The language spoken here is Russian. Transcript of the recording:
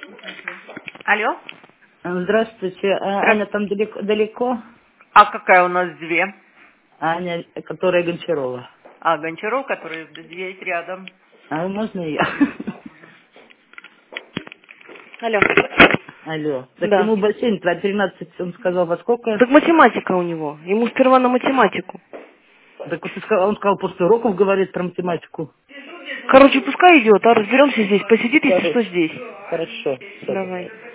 Алло. Здравствуйте. Аня там далеко? А какая у нас две? Аня, которая Гончарова. А, Гончаров, который здесь рядом. А можно ее? Алло. Алло. Так Да. ему бассейн 13, он сказал, во сколько? Так математика у него. Ему сперва на математику. Так вот он сказал, после уроков говорит про математику. Короче, пускай идет, а разберемся здесь. Посидит, если что, здесь. Хорошо. Давай.